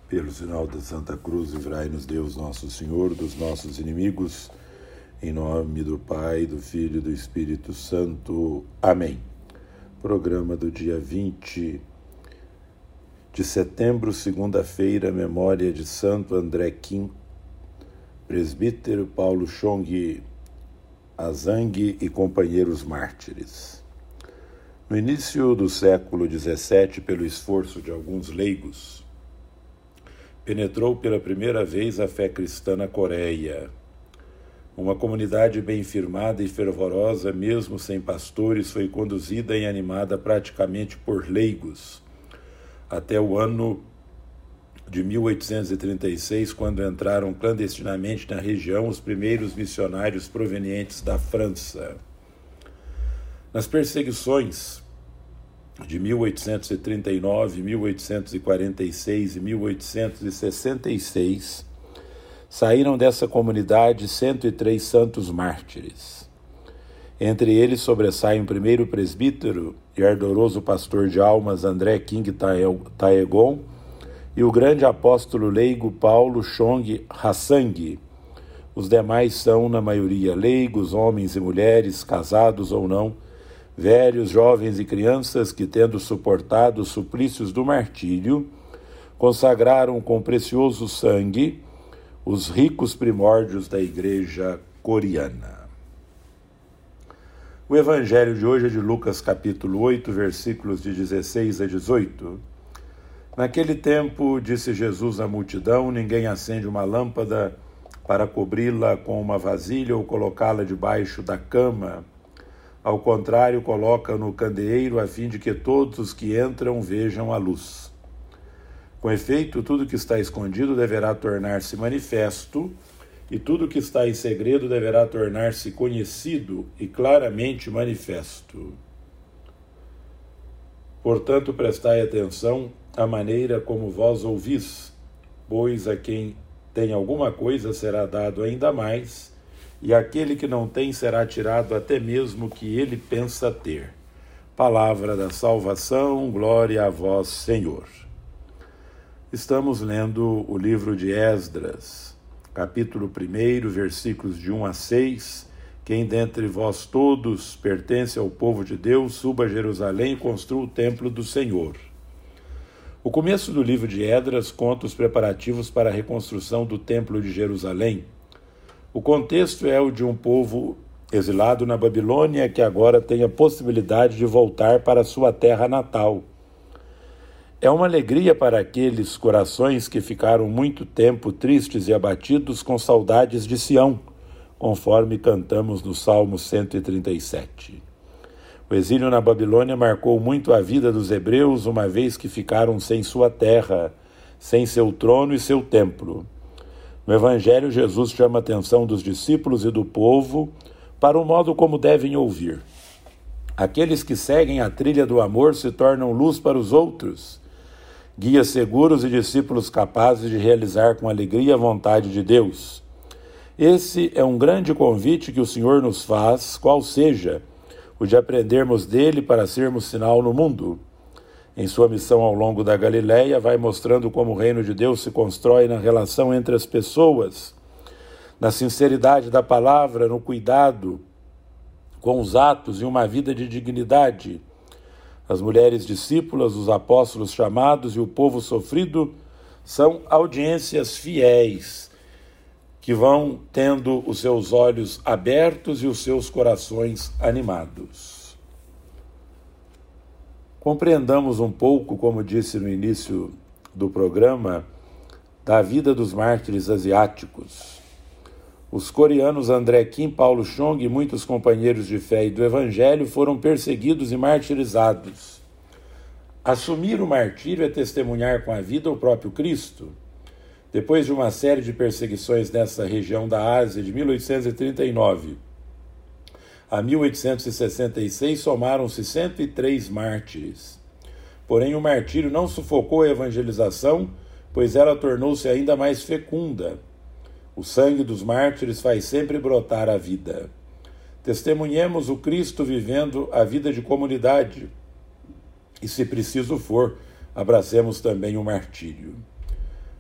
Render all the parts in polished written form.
Pelo sinal da Santa Cruz, livrai-nos Deus nosso Senhor dos nossos inimigos, em nome do Pai, do Filho e do Espírito Santo. Amém. Programa do dia 20 de setembro, segunda-feira, memória de Santo André Kim, presbítero, Paulo Chong Azang e companheiros mártires. No início do século XVII, pelo esforço de alguns leigos, penetrou pela primeira vez a fé cristã na Coreia. Uma comunidade bem firmada e fervorosa, mesmo sem pastores, foi conduzida e animada praticamente por leigos, até o ano de 1836, quando entraram clandestinamente na região os primeiros missionários provenientes da França. Nas perseguições de 1839, 1846 e 1866, saíram dessa comunidade 103 santos mártires. Entre eles sobressaem o primeiro presbítero e ardoroso pastor de almas André King Taegon e o grande apóstolo leigo Paulo Chong Hasang. Os demais são, na maioria, leigos, homens e mulheres, casados ou não, velhos, jovens e crianças que, tendo suportado os suplícios do martírio, consagraram com precioso sangue os ricos primórdios da Igreja coreana. O Evangelho de hoje é de Lucas capítulo 8, versículos de 16 a 18. Naquele tempo, disse Jesus à multidão: ninguém acende uma lâmpada para cobri-la com uma vasilha ou colocá-la debaixo da cama. Ao contrário, coloca no candeeiro a fim de que todos os que entram vejam a luz. Com efeito, tudo que está escondido deverá tornar-se manifesto, e tudo que está em segredo deverá tornar-se conhecido e claramente manifesto. Portanto, prestai atenção à maneira como vós ouvis, pois a quem tem alguma coisa será dado ainda mais, e aquele que não tem será tirado até mesmo o que ele pensa ter. Palavra da salvação, glória a vós, Senhor. Estamos lendo o livro de Esdras, capítulo 1, versículos de 1 a 6. Quem dentre vós todos pertence ao povo de Deus, suba a Jerusalém e construa o templo do Senhor. O começo do livro de Esdras conta os preparativos para a reconstrução do templo de Jerusalém. O contexto é o de um povo exilado na Babilônia que agora tem a possibilidade de voltar para sua terra natal. É uma alegria para aqueles corações que ficaram muito tempo tristes e abatidos com saudades de Sião, conforme cantamos no Salmo 137. O exílio na Babilônia marcou muito a vida dos hebreus, uma vez que ficaram sem sua terra, sem seu trono e seu templo. No Evangelho, Jesus chama a atenção dos discípulos e do povo para o modo como devem ouvir. Aqueles que seguem a trilha do amor se tornam luz para os outros, guias seguros e discípulos capazes de realizar com alegria a vontade de Deus. Esse é um grande convite que o Senhor nos faz, qual seja o de aprendermos dele para sermos sinal no mundo. Em sua missão ao longo da Galileia, vai mostrando como o reino de Deus se constrói na relação entre as pessoas, na sinceridade da palavra, no cuidado com os atos e uma vida de dignidade. As mulheres discípulas, os apóstolos chamados e o povo sofrido são audiências fiéis, que vão tendo os seus olhos abertos e os seus corações animados. Compreendamos um pouco, como disse no início do programa, da vida dos mártires asiáticos. Os coreanos André Kim, Paulo Chong e muitos companheiros de fé e do Evangelho foram perseguidos e martirizados. Assumir o martírio é testemunhar com a vida o próprio Cristo. Depois de uma série de perseguições nessa região da Ásia de 1839 a 1866, somaram-se 103 mártires. Porém, o martírio não sufocou a evangelização, pois ela tornou-se ainda mais fecunda. O sangue dos mártires faz sempre brotar a vida. Testemunhemos o Cristo vivendo a vida de comunidade. E, se preciso for, abracemos também o martírio.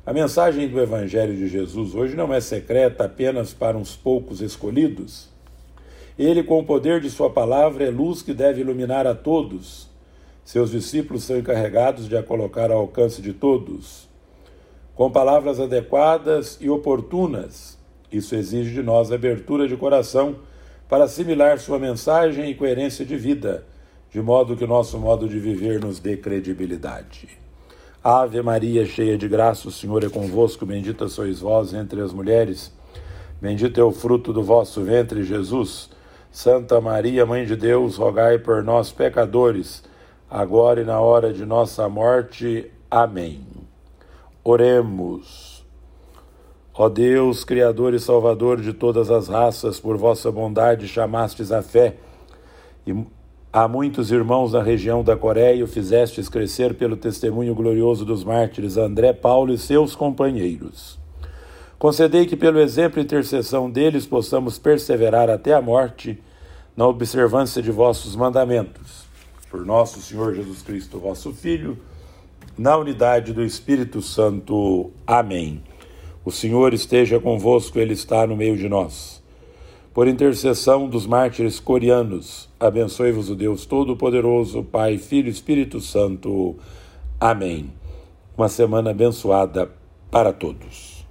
A mensagem do Evangelho de Jesus hoje não é secreta apenas para uns poucos escolhidos. Ele, com o poder de sua palavra, é luz que deve iluminar a todos. Seus discípulos são encarregados de a colocar ao alcance de todos, com palavras adequadas e oportunas. Isso exige de nós abertura de coração para assimilar sua mensagem e coerência de vida, de modo que o nosso modo de viver nos dê credibilidade. Ave Maria, cheia de graça, o Senhor é convosco, bendita sois vós entre as mulheres, bendito é o fruto do vosso ventre, Jesus. Santa Maria, Mãe de Deus, rogai por nós, pecadores, agora e na hora de nossa morte. Amém. Oremos. Ó Deus, Criador e Salvador de todas as raças, por vossa bondade chamastes a fé, e a muitos irmãos na região da Coreia o fizestes crescer pelo testemunho glorioso dos mártires André, Paulo e seus companheiros. Concedei que pelo exemplo e intercessão deles possamos perseverar até a morte na observância de vossos mandamentos. Por nosso Senhor Jesus Cristo, vosso Filho, na unidade do Espírito Santo. Amém. O Senhor esteja convosco, Ele está no meio de nós. Por intercessão dos mártires coreanos, abençoe-vos o Deus Todo-Poderoso, Pai, Filho e Espírito Santo. Amém. Uma semana abençoada para todos.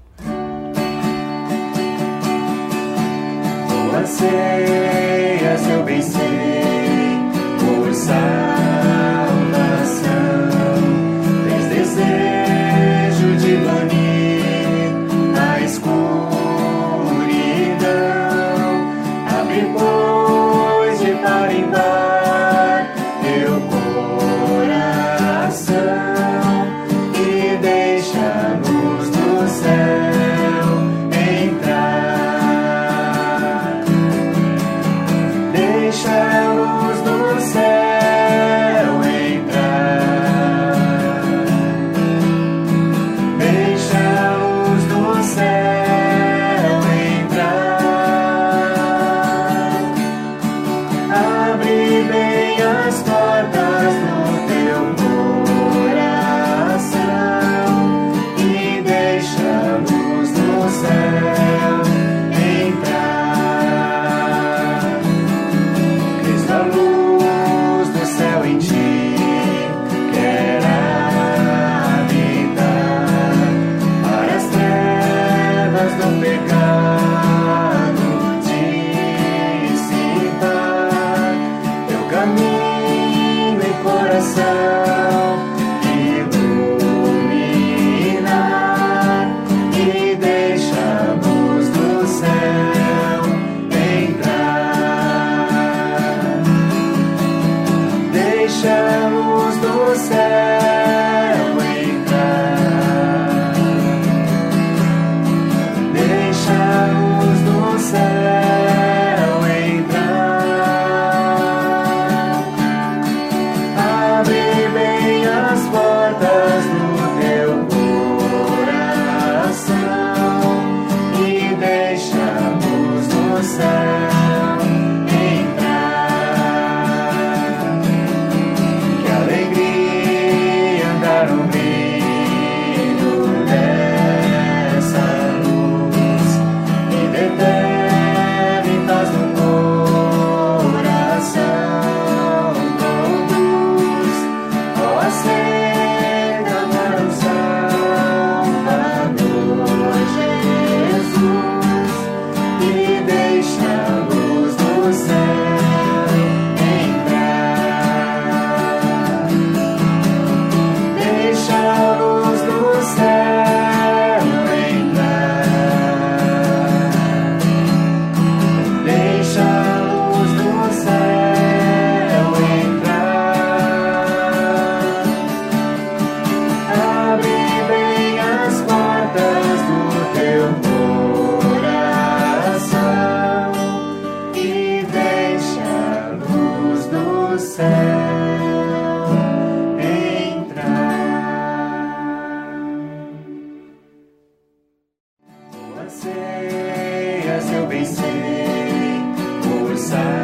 Tu anseias, eu bem sei, por salvação, tens desejo de banir a escuridão. Abre, pois, de par em par teu coração e deixa a luz do céu entrar. Deixa a luz do céu entrar. Deixa a luz do céu entrar. Abre bem as portas do teu coração e deixa a luz do céu entrar. Cristo, a luz do céu em ti quer habitar, para as trevas do pecado dissipar, teu caminho e coração iluminar e deixa a luz do céu entrar. Deixa a luz do céu entrar. Deixa a luz do céu entrar. Abre bem as portas do teu coração e deixa a luz do céu entrar. Que alegria andar no brilho dessa luz e de eterna paz no coração conduz. Ó, aceita agora o Salvador Jesus e deixa a luz do céu entrar. Deixa a luz do céu entrar. Deixa a luz do céu entrar. Abre bem as portas do teu coração e deixa a luz do céu entrar. Tu anseias, eu bem sei, por salvação,